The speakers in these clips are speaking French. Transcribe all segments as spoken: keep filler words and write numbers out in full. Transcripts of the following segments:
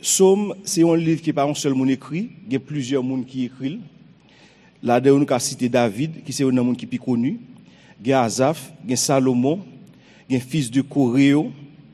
Somme, c'est un livre qui n'est pas un seul monde écrit, il y a plusieurs monde qui écrivent. Là-dedans, on a cité David, qui c'est un monde qui est plus connu. Il y a Asaph, il y a Salomon, il y a fils de Coréo.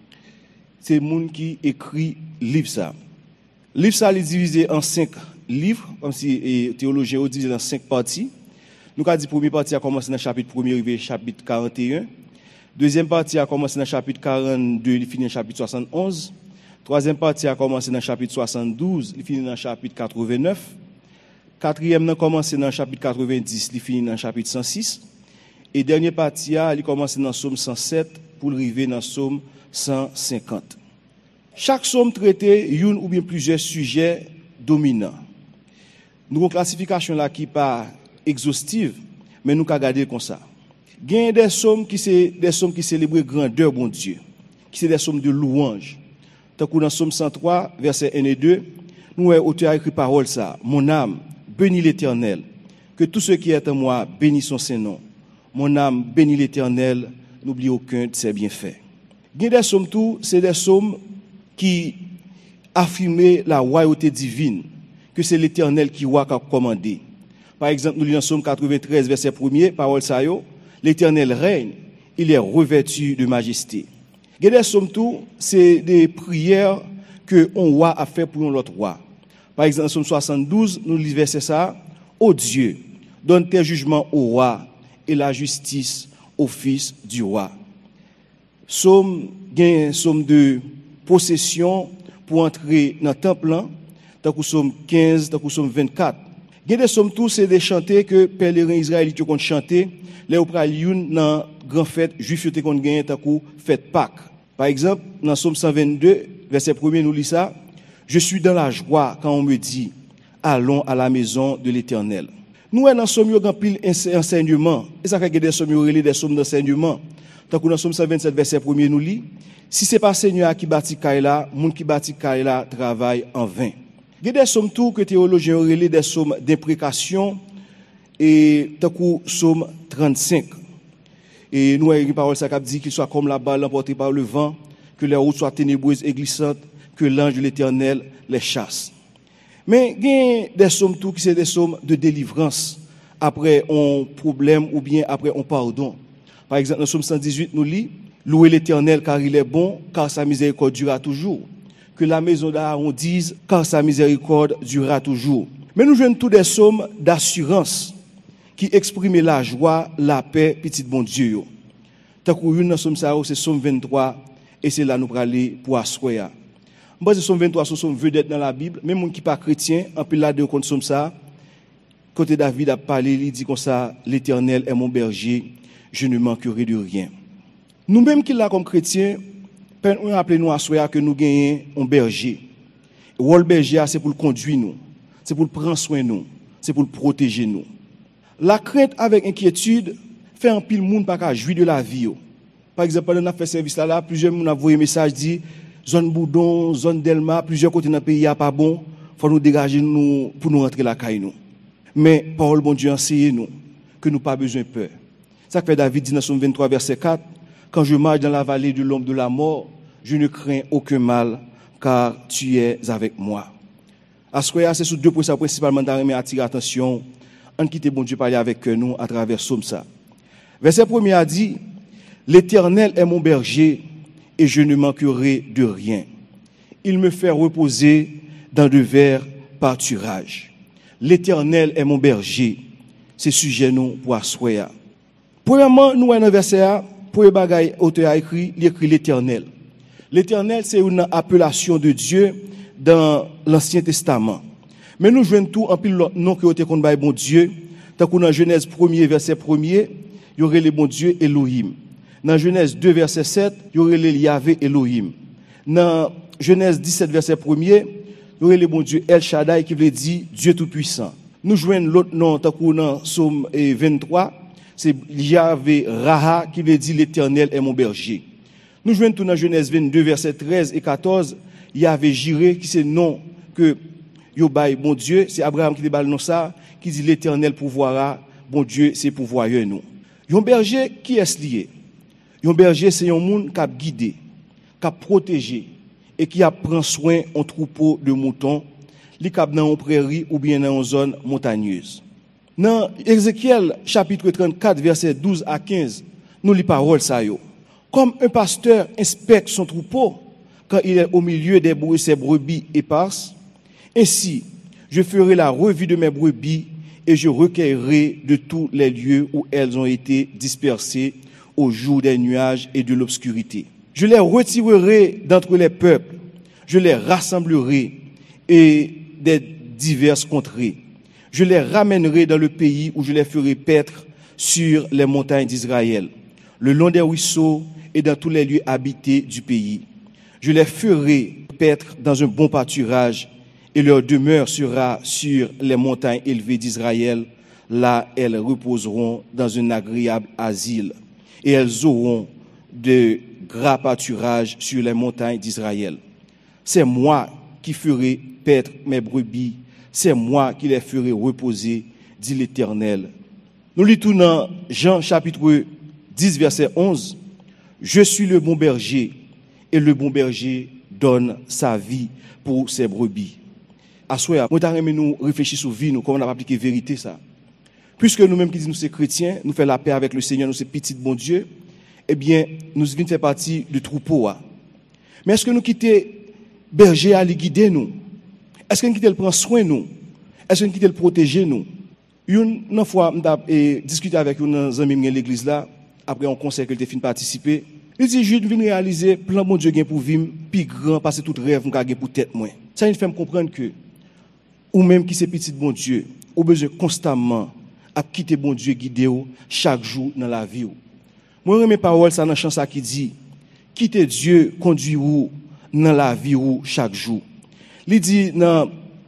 C'est le monde qui écrit livre ça. Le livre ça est divisé en cinq livres, comme si les théologiens ont divisé en cinq parties. Nous avons dit que la première partie a commencé dans le chapitre premier, arrivé au chapitre quarante et un. Deuxième partie a commencé dans le chapitre quarante-deux, il finit dans le chapitre soixante et onze. Troisième partie a commencé dans le chapitre soixante-douze, il finit dans le chapitre quatre-vingt-neuf. Quatrième a commencé dans le chapitre quatre-vingt-dix, il finit dans le chapitre cent six. Et dernière partie a commencé dans le psaume cent sept pour arriver dans le psaume cent cinquante. Chaque psaume traitait une ou bien plusieurs sujets dominants. Nous avons une classification là qui n'est pas exhaustive, mais nous avons regardé comme ça. Il y a des psaumes qui sont des psaumes qui célèbrent grandeur, bon Dieu, qui sont des psaumes de louange. Tant que dans le psaume cent trois, versets un et deux, nous avons auteur écrit parole ça. Mon âme, bénis l'Éternel. Que tout ce qui est en moi bénisse son Saint-Nom. Mon âme, bénis l'Éternel. N'oublie aucun de ses bienfaits. Il y a des psaumes tout, c'est des psaumes qui affirment la royauté divine, que c'est l'Éternel qui a commandé. Par exemple, nous lisons psaume quatre-vingt-treize, verset premier, parole ça yo, l'Éternel règne, il est revêtu de majesté. Il y a des psaumes tout, c'est des prières que un roi a fait pour un autre roi. Par exemple, psaume soixante-douze, nous lisons verset ça, ô Dieu, donne tes jugements au roi et la justice au fils du roi. Psaume, il y a un psaume de possession pour entrer dans le temple, tant que psaume quinze, tant que psaume vingt-quatre. Il y a des psaumes tous, c'est des chantés que pèlerins israélites ont chanté, les aupralions dans grand fête juif qui ont gagné tant que fête Pâques. Par exemple, dans psaume cent vingt-deux, verset premier, nous lisons ça, je suis dans la joie quand on me dit, allons à la maison de l'Éternel. Nous, dans psaume, nous avons pile enseignement, et ça fait que des psaumes, des psaumes d'enseignement. Tant que dans psaume cent vingt-sept, verset premier, nous lisons, si ce n'est pas Seigneur qui bâtit Kaila, moun qui bâtit Kaila travaille en vain. Il y a des psaumes tout que théologiens ont relé des psaumes d'imprécation et tant que psaume trente-cinq. Et nous avons une parole ça qui dit qu'il soit comme la balle emportée par le vent, que les routes soient ténébreuses et glissantes, que l'ange de l'Éternel les chasse. Mais il y a des psaumes tout qui sont des psaumes de délivrance après un problème ou bien après un pardon. Par exemple, dans le psaume cent dix-huit, nous lisons louez l'Éternel car il est bon, car sa miséricorde durera toujours. Que la maison d'Aaron dise, car sa miséricorde durera toujours. Mais nous jouons tous des psaumes d'assurance qui expriment la joie, la paix, petit bon Dieu. Tant que nous sommes ça, c'est psaume vingt-trois, et c'est là nous pour aller pour assoyer. Moi, c'est psaume vingt-trois, c'est psaume vedette dans la Bible. Même les gens qui ne sont pas chrétiens, en plus là, de contre psaume ça, côté David a parlé, il dit comme ça, l'Éternel est mon berger, je ne manquerai de rien. Nous-mêmes qui là comme chrétiens, on appelle nous à soir que nous gagnons un berger. Le rôle berger, c'est pour le conduire nous, c'est pour prendre soin de nous, c'est pour le protéger nous. La crainte avec inquiétude fait un pile monde pas qu'à jouir de la vie. Par exemple, pendant qu'on a fait service là, là plusieurs monde a envoyé un message dit zone Boudon, zone Delma, plusieurs côtés dans le pays a pas bon, faut nous dégager nous pour nous rentrer la caille nous. Mais parole bon Dieu enseigne nous que nous pas besoin de peur. Ça fait David dit dans Psaume vingt-trois verset quatre, quand je marche dans la vallée de l'ombre de la mort, je ne crains aucun mal, car tu es avec moi. À ce que c'est sur deux points principalement d'arriver à attirer attention, en quitter bon Dieu parler avec nous à travers Psaume ça. Verset premier a dit, l'Éternel est mon berger et je ne manquerai de rien. Il me fait reposer dans de verts pâturages. L'Éternel est mon berger. C'est sujet nous pour assoyer. Premièrement, nous avons un verset, pour les bagailles, l'auteur a écrit, il écrit l'Éternel. L'Éternel, c'est une appellation de Dieu dans l'Ancien Testament. Mais nous jouons tout en pile nom que été contre bon Dieu. Tant que dans Genèse premier, verset premier, il y aurait le bon Dieu Elohim. Dans Genèse deux, verset sept, il y aurait le Yahvé Elohim. Dans Genèse dix-sept, verset premier, il y aurait le bon Dieu El Shaddai qui veut dire Dieu Tout-Puissant. Nous jouons l'autre nom, tant que dans Psaume vingt-trois, c'est Yahvé Raha qui veut dire l'Éternel est mon berger. Nous jouons tout dans Genèse vingt-deux, verset treize et quatorze, Yahvé Jiré qui c'est nom que Yobaï, bon Dieu, c'est Abraham qui déballe non ça, qui dit l'Éternel pourvoira, bon Dieu, c'est pourvoyeur nous. Yon berger qui est lié? Yon berger, c'est un monde qui a guidé, qui a protégé, et qui prend soin en troupeau de moutons, li kap dans une prairie ou bien dans une zone montagneuse. Dans Ézéchiel chapitre trente-quatre verset douze à quinze, nous lisons parole ça yo. Comme un pasteur inspecte son troupeau quand il est au milieu des brebis, ses brebis éparses, ainsi je ferai la revue de mes brebis et je recueillerai de tous les lieux où elles ont été dispersées au jour des nuages et de l'obscurité. Je les retirerai d'entre les peuples, je les rassemblerai et des diverses contrées. Je les ramènerai dans le pays où je les ferai paître sur les montagnes d'Israël, le long des ruisseaux et dans tous les lieux habités du pays. Je les ferai paître dans un bon pâturage et leur demeure sera sur les montagnes élevées d'Israël. Là, elles reposeront dans un agréable asile et elles auront de gras pâturages sur les montagnes d'Israël. C'est moi qui ferai paître mes brebis, c'est moi qui les ferai reposer, dit l'Éternel. Nous lisons dans Jean chapitre dix, verset onze. Je suis le bon berger, et le bon berger donne sa vie pour ses brebis. À soi, moi t'aimerais nous réfléchir sur vie, nous comment on a appliqué vérité ça. Puisque nous-mêmes qui disons nous sommes chrétiens, nous faisons la paix avec le Seigneur, nous sommes petits bon Dieu, eh bien, nous venons faire partie du troupeau. Mais est-ce que nous quittons berger à les guider nous? Est-ce que nous quittons le prendre soin nous? Est-ce que nous quittons le protéger nous? Une fois, j'ai discuté avec un ami de l'église là, après un conseil que j'ai fini de participer. Il dit, je viens réaliser plan bon Dieu gain pour vivre, plus grand, parce que tout rêve nous gain pour tête moins. Ça il fait me comprendre que, ou même qui c'est petit bon Dieu, ou besoin constamment à quitter bon Dieu guider chaque jour dans la vie. Moi, je mes paroles, ça dans la chanson qui dit, quitter Dieu, conduire ou dans la vie ou chaque jour. Il dit dans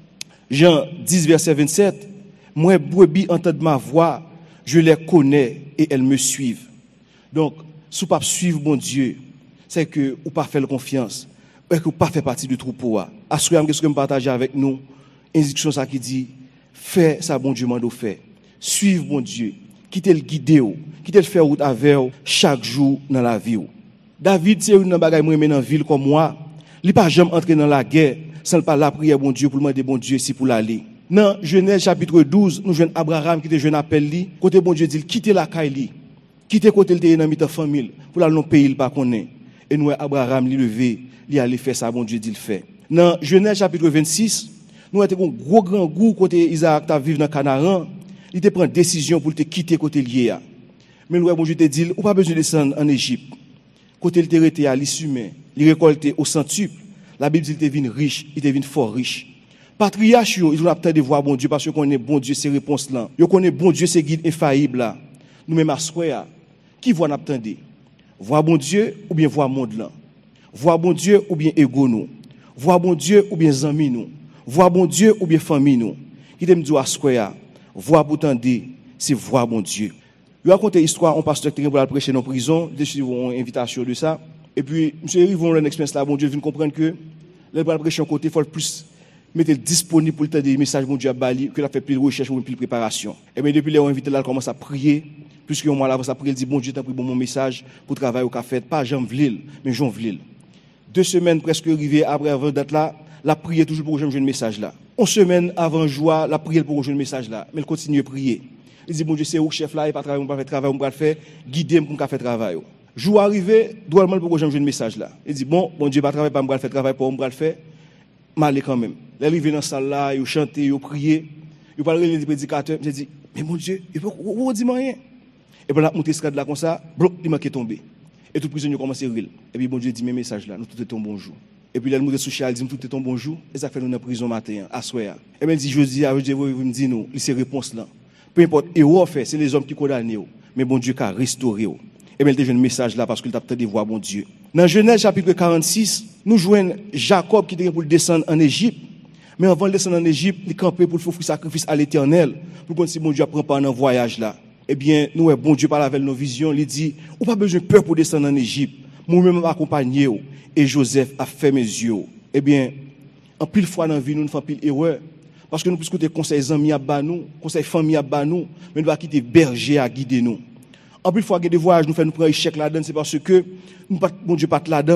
Jean dix, verset vingt-sept, moi, brebis entendent ma voix, je les connais et elles me suivent. Donc, si vous ne suivez pas bon Dieu, c'est que vous ne pas faire confiance, ou que vous ne pas faire partie du troupeau. Assurez-moi que ce que je partage avec nous, instruction ça qui dit, fais ça bon Dieu m'a fait. Suivez bon Dieu, quittez le guider, quittez le faire route avec chaque jour dans la vie. David, c'est une bagaille moi dans la ville comme moi, il pas jamais entrer dans la guerre sans pas la prière bon Dieu pour demander bon Dieu si pour l'aller. Dans Genèse chapitre douze, nous joignons Abraham qui était jeune appel li, côté bon Dieu dit quittez la caille, quittez côté le dans mi famille pour aller dans pays il pas connaît. Et nous Abraham li levé, il allait faire ça bon Dieu dit le fait. Dans Genèse chapitre vingt-six, nous avons un gros grand goût côté Isaac t'a vivre dans Canaan, il te prend décision pour te quitter côté lié. Mais nous bon Dieu te dit, ou pas besoin de descendre en Égypte. Côté il te rete à l'issumain, il récolté au centuple. La Bible dit il te vient riche, il te vient fort riche. Patriarche, ils ont appris de voir bon Dieu parce qu'on connaît bon Dieu ces réponses là. Ils connaissent bon Dieu ces guides infaillibles là. Nous même assoya, qui voit n'attendre? Voir bon Dieu ou bien voir monde là. Voir bon Dieu ou bien ego nous. Voir bon Dieu ou bien amis nous. Voir bon Dieu ou bien famille nous. Qui t'aime dire assoya, voir pour tendre, c'est voir bon Dieu. Je raconte une histoire, un pasteur qui pour prêcher dans prison, j'ai reçu une invitation de ça. Et puis, monsieur, ils vont une expérience là, bon Dieu, vient comprendre que les pour prêcher en côté, il faut plus mettre disponible pour le temps des messages bon Dieu à Bali, que la fait plus de recherche ou plus de préparation. Et bien, depuis les ont invité là, il commence à prier, puisque un mois là, ça prier, il dit, bon Dieu, t'as pris bon mon message pour travailler au café, pas Jean Vlil, mais Jean Vlil. Deux semaines presque arrivées après avant date là, la prière toujours pour que je message là. Une semaine avant joie, la prière pour que je message là, mais il continue à prier. Il dit, bon Dieu, c'est où chef là, il pas travailler, on pas faire travail, on pas faire, guider pour faire travail. Jour arrivé, doit mal pour que j'aime message là. Il dit, bon, bon Dieu, pas travailler, pas me faire travail pour me faire, mal quand même. Là, il vient dans la salle là, il chante, il prie, il parle les prédicateurs, il dit, mais mon Dieu, il faut, vous dites rien. Et puis là, monter ce cadre là comme ça, bloc, il m'a tombé. Et tout prisonnier commence à rire. Et puis bon Dieu dit, mes messages là, nous tout est ton bonjour. Et puis là, il monte sous Charles, il dit, tout est ton bonjour. Et ça fait nous dans la prison matin, à soir. Et bien, il dit, je dis, je dis, vous me dites, nous, il s'est réponse là. Peu importe, et où on fait, c'est les hommes qui condamnent. Mais bon Dieu qui a restauré. Et bien, il a un message là parce qu'il a peut-être de voir bon Dieu. Dans Genèse chapitre quarante-six, nous joignons Jacob qui était pour descendre en Égypte. Mais avant de descendre en Égypte, il campait pour faire sacrifice à l'Éternel. Pour qu'on si bon Dieu prend pas un voyage là. Eh bien, nous, bon Dieu parle avec nos visions, il dit, on pas besoin de peur pour descendre en Égypte. Moi-même accompagné. Et Joseph a fait mes yeux. Eh bien, en pile fois dans la vie, nous ne faisons pile erreur. Parce que nous puissions écouter conseils amis à bas nous, conseils famille à bas nous, mais nous va quitter berger à guider nous. En plus fois que des voyages nous fait nous prendre échec là-dedans, c'est parce que nous pas bon Dieu pas là-dedans.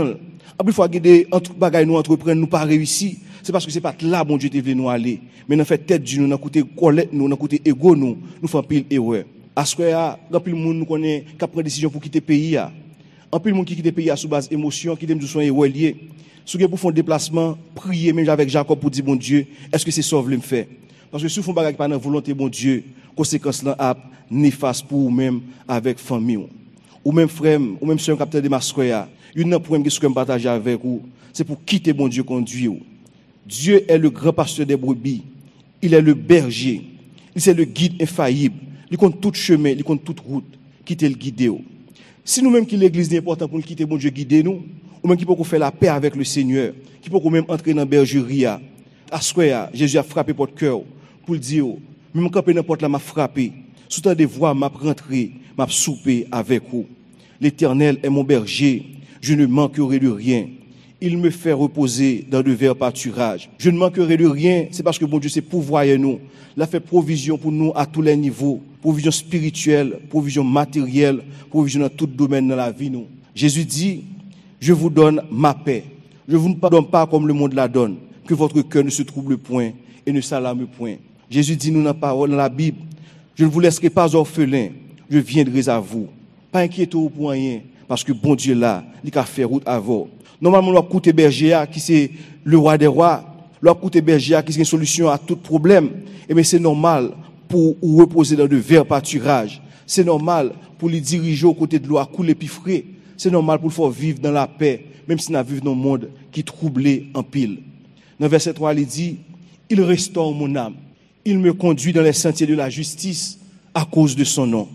En plus, il faut que des bagages nous entreprendre, nous pas réussi. C'est parce que c'est pas là, bon Dieu, te voulu nous aller. Mais dans fait tête du nous, dans côté colette, nous, dans côté ego, nous, nous faisons pile erreur. À ce qu'il grand pile monde nous connaît, qui prend décision pour quitter le pays. En pile monde qui quitte le pays sous base émotion, qui aime son erreur lié. Si vous pour faire un déplacement, priez même avec Jacob pour dire, bon Dieu, est-ce que c'est ça que vous me faire? Parce que si vous faites bagage pas dans volonté, bon Dieu, conséquence là, a néfaste pour vous-même avec famille. Ou même frère, ou même soeur capteur de Mascoya. Une autre problème que je partage avec vous, c'est pour quitter bon Dieu conduire. Dieu est le grand pasteur des brebis. Il est le berger. Il est le guide infaillible. Il compte tout chemin, il compte toute route. Quitter le guider. Si nous-mêmes qui l'église est important pour nous quitter bon Dieu guider nous, ou même qui peut faire la paix avec le Seigneur, qui peut même entrer dans la bergerie, à ce que Jésus a frappé votre cœur pour dire, même quand n'importe là m'a frappé, sous tant de voix m'a rentré, m'a soupé avec vous. L'Éternel est mon berger, je ne manquerai de rien. Il me fait reposer dans de verts pâturages. Je ne manquerai de rien, c'est parce que bon Dieu, c'est pourvoyer nous. Il a fait provision pour nous à tous les niveaux. Provision spirituelle, provision matérielle, provision dans tout domaine de la vie. Nous. Jésus dit, je vous donne ma paix. Je ne vous donne pas comme le monde la donne. Que votre cœur ne se trouble point et ne s'alarme point. Jésus dit nous dans la parole, dans la Bible, je ne vous laisserai pas orphelin, je viendrai à vous. Pas inquiétez-vous pour rien, parce que bon Dieu là, il a fait route à vous. Normalement, l'on coûte berger qui c'est le roi des rois, l'on coûte berger qui c'est une solution à tout problème. Et mais c'est normal pour reposer dans de verts pâturages. C'est normal pour les diriger aux côtés de l'eau à couler puis frais. C'est normal pour le faire vivre dans la paix, même si nous vivons dans un monde qui est troublé en pile. Dans verset trois, il dit, il restaure mon âme. Il me conduit dans les sentiers de la justice à cause de son nom.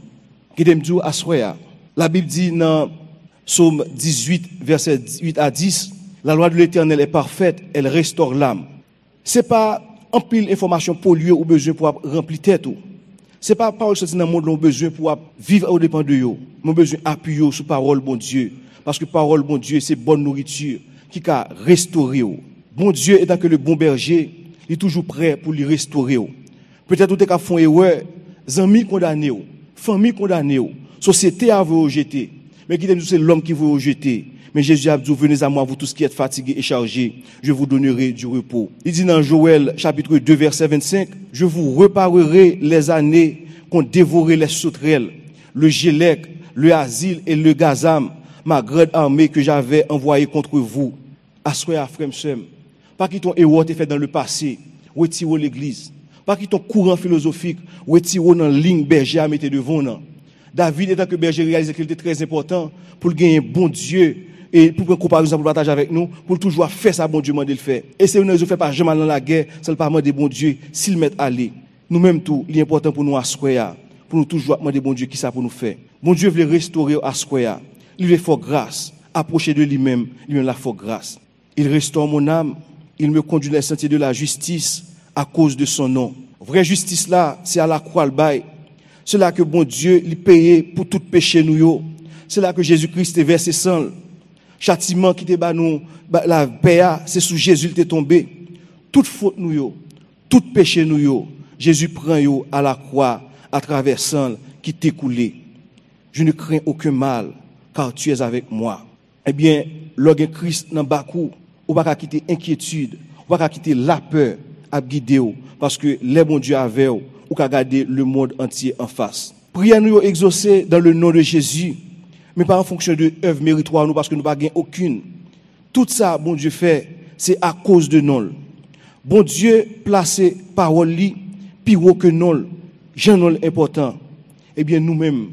La Bible dit dans Psaume dix-huit, verset huit à dix, la loi de l'Éternel est parfaite, elle restaure l'âme. C'est pas en pile information polluée ou besoin pour remplir tête. C'est pas parole sortie dans le monde, l'on besoin pour vivre au dépend de yo. Mon besoin appuyer sur parole bon Dieu. Parce que parole bon Dieu, c'est bonne nourriture qui a restauré. Bon Dieu étant que le bon berger, il est toujours prêt pour lui restaurer. Peut-être que vous avez fait erreur, amis condamnés, famille condamnée, société a vous rejeter. Mais qui c'est l'homme qui vous rejeter. Mais Jésus a dit, venez à moi, vous tous qui êtes fatigués et chargés, je vous donnerai du repos. Il dit dans Joël, chapitre deux, verset vingt-cinq, je vous reparerai les années qu'ont dévoré les sauterelles, le gélec, le asile et le gazam, ma grande armée que j'avais envoyée contre vous. Assoyez, frère, pas qui ton héros été fait dans le passé, retirez l'église. Pas qui ton courant philosophique, retirez dans ligne berger à mettre devant nous. David, étant que berger, réalisait qu'il était très important pour gagner un bon Dieu et pour prendre comparaison pour partager avec nous, pour toujours faire ça, bon Dieu, demander le faire. Et c'est une raison fait pas jamais dans la guerre, c'est le parlement des bons dieux, s'ils mettent aller. Nous-mêmes tout, il est important pour nous assoyer, pour nous toujours demander bon Dieu qui ça pour nous faire. Bon Dieu veut restaurer assoyer. Il veut faire grâce, approcher de lui-même, lui-même la faire grâce. Il restaure mon âme, il me conduit dans les sentiers de la justice à cause de son nom. Vraie justice là, c'est à la croix le bail. C'est là que bon Dieu lui payé pour tout péché nous. C'est là que Jésus-Christ est versé sang. Châtiment qui te bat nous, la paix, c'est sous Jésus qui est tombé. Toute faute nous, tout péché nous, Jésus prend yo à la croix à travers sang qui t'est coulé. Je ne crains aucun mal, car tu es avec moi. Eh bien, lorsque Christ n'a pas coup, on va pas quitter inquiétude, on va pas quitter la peur à guider parce que les bons Dieu avec ou qu'a garder le monde entier en face. Priez nous exaucer dans le nom de Jésus, mais pas en fonction de œuvres méritoires nous parce que nous pas gain aucune. Tout ça bon Dieu fait, c'est à cause de nous. Bon Dieu placé parole li plus haut que nous, j'en non important. Eh bien nous-mêmes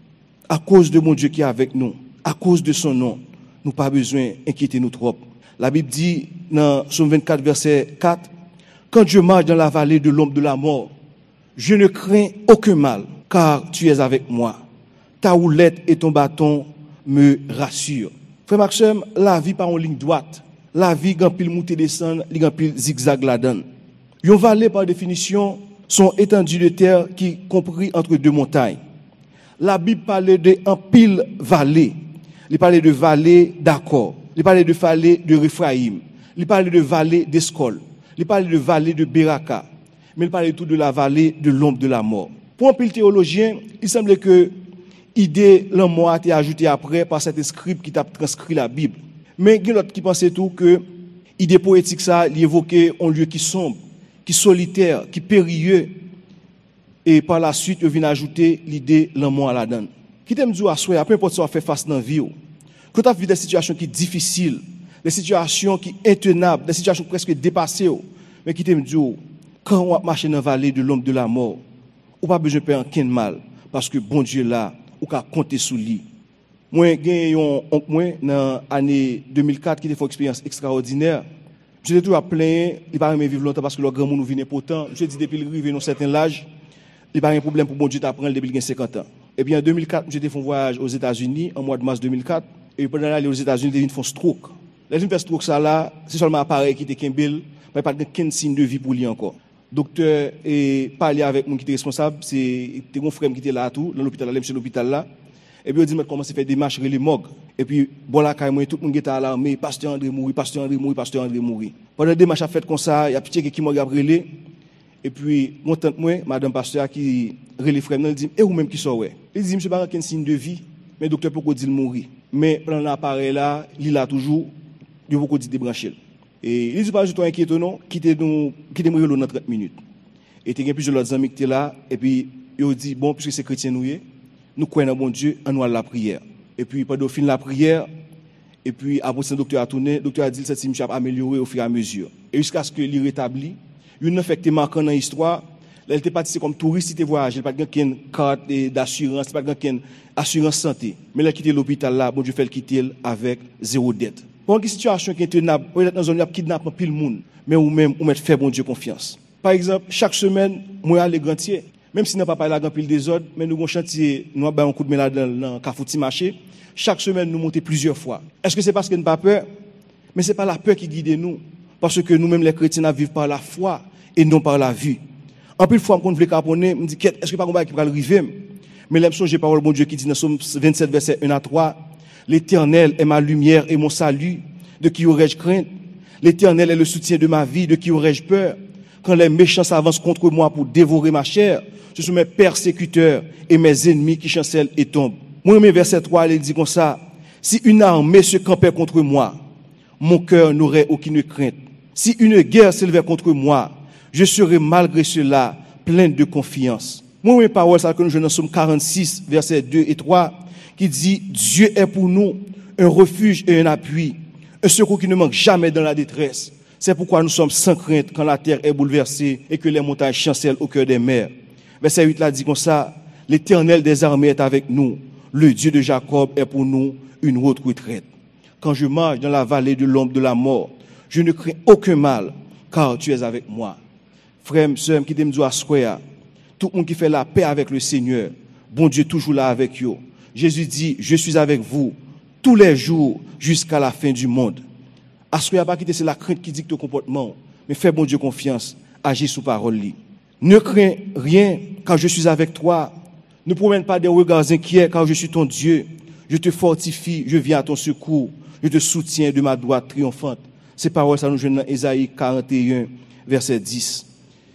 à cause de mon Dieu qui est avec nous, à cause de son nom, nous pas besoin inquiéter nous trop. La Bible dit dans Psaume vingt-quatre verset quatre, quand je marche dans la vallée de l'ombre de la mort, je ne crains aucun mal, car tu es avec moi. Ta houlette et ton bâton me rassurent. Frère Maxime, la vie pas en ligne droite. La vie gan pile monter descendre, li gan pile zigzag la donne. Yon vallée par définition sont étendues de terre qui compris entre deux montagnes. La Bible parlait de en pile vallée. Il parlait de vallée d'accord. Il parlait de vallée de Réphraïm. Il parlait de vallée d'Escol. Il parlait de vallée de Beraka. Mais il parlait tout de la vallée de l'ombre de la mort. Pour un pile théologien, il semblait que l'idée la mort a été ajoutée après par cet scribe qui t'a transcrit la Bible. Mais il y a l'autre qui pensait tout que l'idée poétique, ça, il évoquait un lieu qui sombre, qui solitaire, qui périlleux. Et par la suite, il vient ajouter l'idée l'amour à la donne. Qui t'aime dire à soi, peu importe ce qu'on fait face dans la vie, quand tu as vu des situations qui sont difficiles, des situations qui sont intenables, des situations presque dépassées, mais qui t'aime dire, quand on marche dans la vallée de l'ombre de la mort, on n'a pas besoin de faire aucun mal, parce que bon Dieu là, on peut compter sur lui. Moi, j'ai un oncle, moi, dans l'année deux mille quatre, qui a fait une expérience extraordinaire. J'étais toujours plein, il n'a pas vivre longtemps parce que le grand monde nous vient important. Je dis, depuis le arrivé dans un certain âge, il n'y a pas de problème pour bon Dieu d'apprendre depuis qu'il a cinquante ans. Et bien en deux mille quatre, j'ai fait un voyage aux États-Unis, en mois de mars deux mille quatre, et pendant l'aller aux États-Unis, j'ai fait un stroke. Là, j'ai fait un stroke, ça là, c'est seulement un appareil qui était Kimball, mais pas de quinze signes de vie pour lui encore. Docteur et parlé avec mon qui était responsable, c'est mon frère qui était là tout, dans l'hôpital là, monsieur l'hôpital là. Et puis, on dit, comment c'est fait des marches, les morgues. Et puis, bon, là, quand tout le monde était alarmé, pasteur André mourir, pasteur André mourir, pasteur André mourir. Pendant des marches à fait comme ça, il y a petit qui m'a relé. Et puis, mon tante, moi, madame pasteur, qui relé frère, elle dit, et vous-même qui sort, ouais. Il dit, monsieur, pas qu'un signe de vie, mais docteur, pourquoi dit mourir? Mais, pendant l'appareil là, il a toujours, il faut qu'on dit débrancher. Et il dit, pas, je suis inquiété, non, quittez nous, quittez mourir dans trente minutes. Et il y a plusieurs autres amis qui étaient là, et puis, il dit, bon, puisque c'est chrétien, nous, nous croyons en bon Dieu, en nous à la prière. Et puis, pendant fin de la prière, et puis, après, le docteur a tourné, le docteur a dit que cette situation a amélioré au fur et à mesure. Et jusqu'à ce qu'il rétablit, une affecté marquant dans l'histoire, elle était partie comme touriste, il était voyagé, il n'y a pas de carte d'assurance, il n'y a pas de assurance santé. Mais elle a quitté l'hôpital là, bon Dieu fait le quitter avec zéro dette. Pour une situation qui est intenable, peut être dans une zone où il y a kidnappé pile le monde, mais ou même, ou mettre faire bon Dieu confiance. Par exemple, chaque semaine, moi, à l'égrantier, même si nous n'avons pas la grand pile des autres, mais nous avons chantier, nous avons un coup de main dans le Cafouti marché. Chaque semaine, nous montons plusieurs fois. Est-ce que c'est parce que nous n'avons pas peur? Mais ce n'est pas la peur qui guide nous. Parce que nous-mêmes, les chrétiens, vivons par la foi et non par la vue. En plus, fois, quand on veut caponner, me dit, est-ce que pas un qui va arriver? Mais l'impression, j'ai parole, bon Dieu, qui dit dans Somme vingt-sept, verset un à trois, l'Éternel est ma lumière et mon salut. De qui aurais-je crainte? L'Éternel est le soutien de ma vie. De qui aurais-je peur? Quand les méchants s'avancent contre moi pour dévorer ma chair, ce sont mes persécuteurs et mes ennemis qui chancellent et tombent. Moi, mes verset trois, il dit comme ça, si une armée se campait contre moi, mon cœur n'aurait aucune crainte. Si une guerre s'élevait contre moi, je serais malgré cela plein de confiance. Moi, mes paroles, ça que nous jouons dans Somme quarante-six, versets deux et trois, qui dit, Dieu est pour nous un refuge et un appui, un secours qui ne manque jamais dans la détresse. C'est pourquoi nous sommes sans crainte quand la terre est bouleversée et que les montagnes chancellent au cœur des mers. Verset huit là dit comme ça, l'Éternel des armées est avec nous, le Dieu de Jacob est pour nous une haute retraite. Quand je marche dans la vallée de l'ombre de la mort, je ne crains aucun mal, car tu es avec moi. Frère, sœur, qui t'aime dire à soi, tout le monde qui fait la paix avec le Seigneur, bon Dieu toujours là avec eux. Jésus dit, je suis avec vous tous les jours jusqu'à la fin du monde. À ce pas quitter, c'est la crainte qui dicte ton comportement, mais fais bon Dieu confiance, agis sous parole. Ne crains rien, car je suis avec toi. Ne promène pas des regards inquiets, car je suis ton Dieu. Je te fortifie, je viens à ton secours. Je te soutiens de ma droite triomphante. Ces paroles, ça nous joignent dans Ésaïe quarante et un, verset dix.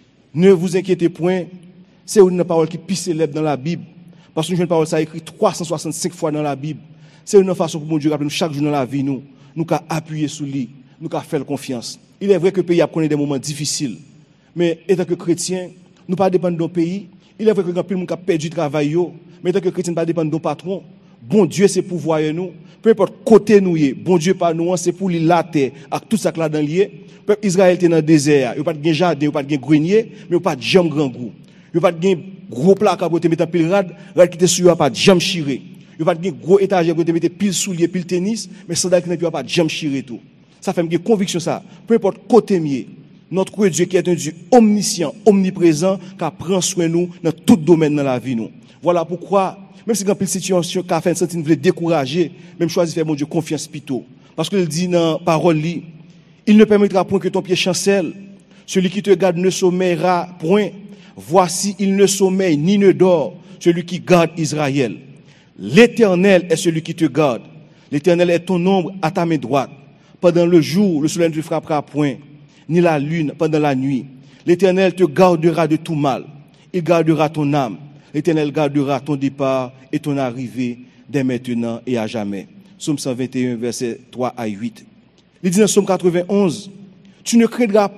Ne vous inquiétez point, c'est une parole qui est plus célèbre dans la Bible. Parce que nous une parole, ça a écrit trois cent soixante-cinq fois dans la Bible. C'est une façon pour mon Dieu rappeler nous chaque jour dans la vie, nous, nous qu'à appuyer sur lui, nous qu'à faire confiance. Il est vrai que le pays a connu des moments difficiles. Mais étant que chrétien, nous ne pas dépendre de nos pays. Il est vrai que quand le monde a perdu le travail, mais étant que chrétien, nous ne pas dépendre de nos patrons. Bon Dieu, c'est pour voir nous. Peu importe côté nous y est, bon Dieu pas nous, c'est pour lui la terre, avec tout ça que là dans lié. Peuple Israël était dans le désert, il n'y a pas de jardin, il n'y a pas de grenier, mais il n'y a pas de jambes grand goût. Il n'y a pas de gros plat à côté, mettre pile rad, rad qui était sur, il n'y a pas de jambes chirées. Il n'y a pas de gros étagère côté, mettre pile soulier, pile tennis, mais sandales qui n'a pas de jambes chirées tout. Ça fait une conviction ça. Peu importe côté mieux, notre Dieu qui est un Dieu omniscient, omniprésent, qui prend soin de nous dans tout domaine dans la vie nous. Voilà pourquoi, même si dans une situation qui a fait un sentiment de décourager, même choisir faire mon Dieu confiance plutôt. Parce qu'il dit dans la parole, il ne permettra point que ton pied chancelle. Celui qui te garde ne sommeillera point. Voici, il ne sommeille ni ne dort, celui qui garde Israël. L'Éternel est celui qui te garde. L'Éternel est ton ombre à ta main droite. Pendant le jour, le soleil ne te frappera point, ni la lune pendant la nuit. L'Éternel te gardera de tout mal. Il gardera ton âme. L'Éternel gardera ton départ et ton arrivée dès maintenant et à jamais. Psaume cent vingt et un, versets trois à huit. Il dit dans Psaume quatre-vingt-onze, tu ne craindras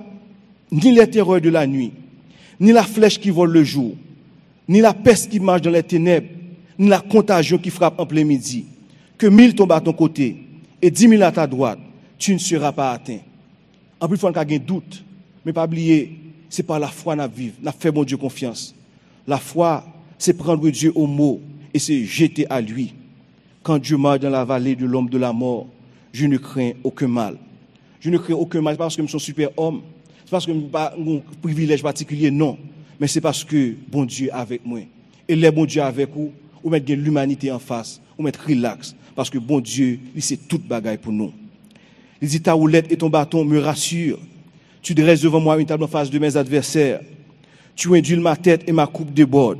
ni les terreurs de la nuit, ni la flèche qui vole le jour, ni la peste qui marche dans les ténèbres, ni la contagion qui frappe en plein midi. Que mille tombent à ton côté et dix mille à ta droite, tu ne seras pas atteint. En plus, il faut qu'on ait un doute, mais pas oublier, c'est par la foi qu'on vit, qu'on fait bon Dieu confiance. La foi, c'est prendre Dieu au mot et se jeter à lui. Quand Dieu marche dans la vallée de l'ombre de la mort, je ne crains aucun mal. Je ne crains aucun mal, c'est pas parce que je suis un super homme, c'est parce que je n'ai pas un privilège particulier, non. Mais c'est parce que bon Dieu est avec moi. Et les bon Dieu avec vous, ou mettre l'humanité en face, ou mettre relax. Parce que bon Dieu, il sait toute bagaille pour nous. Il dit, ta houlette et ton bâton me rassurent. Tu dresses devant moi une table en face de mes adversaires. Tu induis ma tête et ma coupe déborde.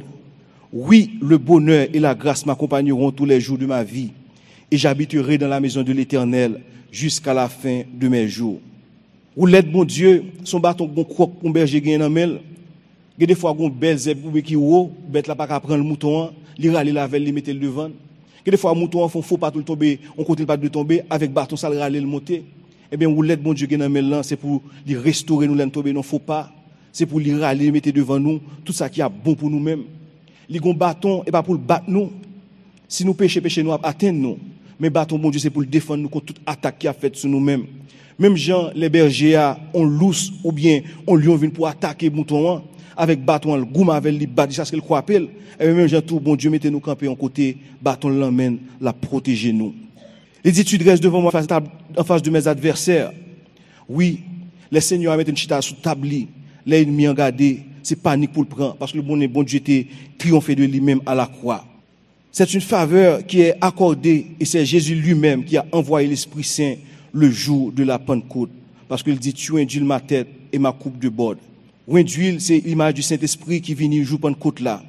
Oui, le bonheur et la grâce m'accompagneront tous les jours de ma vie. Et j'habiterai dans la maison de l'Éternel jusqu'à la fin de mes jours. Houlette, bon Dieu, son bâton, bon croc, bon berger, gagne en mêle. Il y a des fois, il y a une belle zèbre qui est haut, bête là, pas qu'à prendre le mouton, il râle la velle, il mette le devant. Il y a des fois, le mouton, il faut pas tout tomber, on continue pas de tomber, avec bâton, ça le râle le monter. Eh bien, houlette, bon Dieu, gagne en mêle là, c'est pour lui restaurer nous, l'en tomber, non, faut pas. C'est pour lui râler, le mettre devant nous, tout ça qui est bon pour nous-mêmes. Les gros bâton, et pas pour le battre nous. Si nous péchons, péchons nous, atteindre nous. Mais bâton, bon Dieu, c'est pour le défendre nous contre toute attaque qui a fait sur nous-mêmes. Même gens, les bergers, on lousse ou bien on lion vient pour attaquer mouton avec bâton, le goum avec les bâtons, ça ce qu'il croit appelle. Et même gens tout, bon Dieu, mettez nous camper en côté, bâton l'emmène, la protéger nous. Les dit, tu dresses devant moi en face de mes adversaires. Oui, les seigneurs mettent une chita sous table, les ennemis en gardé, c'est panique pour le prendre, parce que le bon, bon Dieu était triomphé de lui-même à la croix. C'est une faveur qui est accordée, et c'est Jésus lui-même qui a envoyé l'Esprit Saint le jour de la Pentecôte. Parce qu'il dit, tu induis ma tête et ma coupe de bord. Induire, c'est l'image du Saint-Esprit qui vient le jour de Pentecôte là.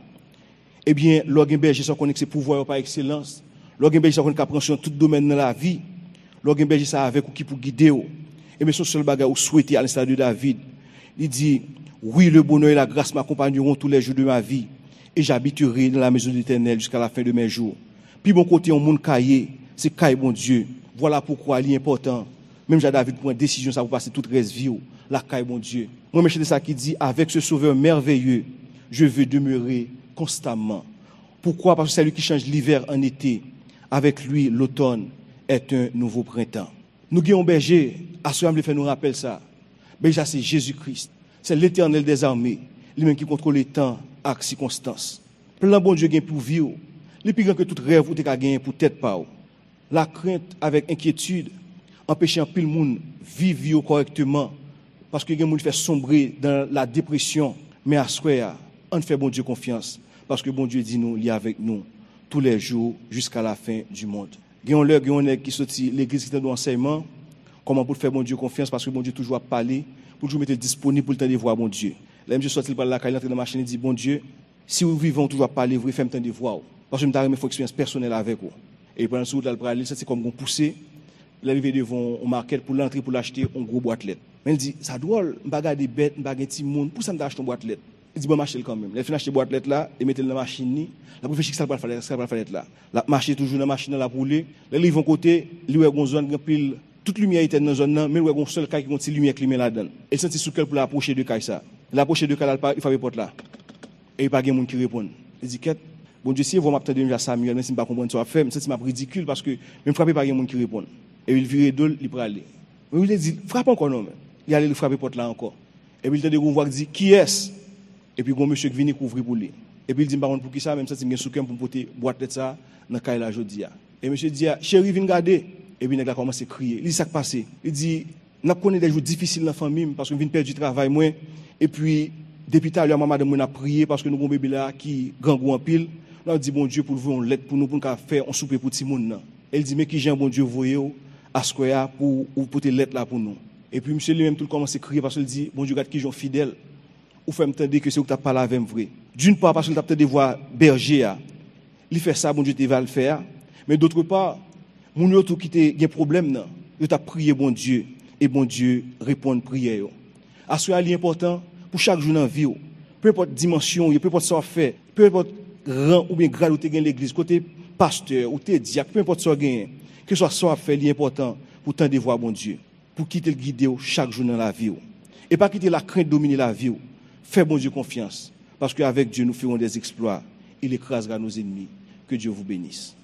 Eh bien, l'organe berger, ça connaît que c'est pouvoir par excellence. L'organe berger, ça connaît qu'appréhension tout domaine dans la vie. L'organe berger, ça avec ou qui pour guider. Et bien, son seul bagage ou souhaiter à l'instar de David. Il dit, oui, le bonheur et la grâce m'accompagneront tous les jours de ma vie. Et j'habiterai dans la maison de l'Éternel jusqu'à la fin de mes jours. Puis bon côté, on monde caillé, c'est caille bon Dieu. Voilà pourquoi il est important. Même j'ai David pour une décision, ça va passer toute reste vie, la caille bon Dieu. Moi, c'est ça qui dit, avec ce sauveur merveilleux, je veux demeurer constamment. Pourquoi? Parce que c'est lui qui change l'hiver en été. Avec lui, l'automne est un nouveau printemps. Nous guillons berger, à ce moment le fait nous rappelle ça. Berger, c'est Jésus-Christ. C'est l'Éternel des armées. Lui-même qui contrôle les temps et les circonstances. Plein bon Dieu gagne pour vivre. Les plus grand que tout rêve ou t'es qu'à gagner pour tête pas. La crainte avec inquiétude empêche un pile monde vivre correctement parce que les gens fait sombrer dans la dépression. Mais à ce moment, on fait bon Dieu confiance parce que bon Dieu dit nous, il est avec nous tous les jours jusqu'à la fin du monde. Gagnons l'heure, gagnons qui sorti l'église qui est dans l'enseignement. Comment pour faire bon Dieu confiance parce que bon Dieu toujours parler, pour toujours mettre disponible pour le temps de voir bon Dieu. Là, je sorti par la caille, dans la machine et dit bon Dieu, si vous vivons toujours parler, vous faites un temps de voir. Parce que je me fais une expérience personnelle avec vous. Et pendant ce temps, là, c'est comme on poussé, l'arrivée devant on marquette pour l'entrée pour l'acheter une gros boîte lettre. Mais il dit ça drôle, on bagarre des bêtes, on bagarre petit monde, pour ça me acheter une boîte lettre. Il dit bon marcher quand même. Il fin acheter boîte lettre là, et mettre dans la machine ni, la pour faire ça va faire ça va faire là. La marcher toujours dans la machine la rouler. Là ils vont côté, lui ouais gon zone pile toute lumière était dans zone là, mais ouais gon seul caille qui continue lumière climée là-dedans. Il senti sous quel pour l'approcher de caille ça. L'approcher de caille il fait porte là. Et il pas gen monde qui répond. Il dit quête bon Dieu si vous m'attendez déjà Samuel, même si pas comprendre ça fait, c'est m'a ridicule parce que même frapper pas gen monde qui répond. Et il vire d'ol, il prend aller. Mais il dit frappe encore non. Il allait le frapper porte là encore. Et puis il t'a voir dit qui est-ce? Et puis, un monsieur qui vient couvrir pour lui. Et puis, il dit, par contre, pour qui ça, même ça, c'est un soukèm pour porter boîte de ça, dans le cas là, je dis. Et monsieur dit, chérie, viens regarder. Et puis, il a commencé à crier. Il dit, ça qui passe. Il dit, nous connaissons des jours difficiles dans la famille, parce que nous venons perdre du travail, moi. Et puis, depuis tout à l'heure, maman, nous a prié, parce que nous avons un bébé là qui gangou en pile. Nous avons dit, bon Dieu, pour vous, on l'aide pour nous, pour nous faire un souper pour tout le monde. Il dit, mais qui j'ai un bon Dieu, voyez, à ce qu'il pour porter l'aide là pour nous. Et puis, monsieur lui-même, tout commence à crier, parce qu'il dit, bon Dieu, regarde qui sont fidèles. Ou fait m'entendre que c'est où tu as parlé avec vrai. D'une part, parce que tu as peut-être des voix berger, il fait ça, bon Dieu, tu vas le faire. Mais d'autre part, mon autre qui a des problèmes, il t'a prié, bon Dieu, et bon Dieu répond à prière. À ce qui est important, pour chaque jour dans la vie, peu importe dimension, peu importe ce qu'on fait, peu importe rang ou bien grade où tu as l'église, côté pasteur, ou tu es diacre, peu importe ce qu'on gagne, Que ce soit fait l'important pour tendre voir bon Dieu, pour quitter le guider chaque jour dans la vie. Et pas quitter la crainte dominer la vie. Fais bon Dieu confiance. Parce qu'avec Dieu, nous ferons des exploits. Il écrasera nos ennemis. Que Dieu vous bénisse.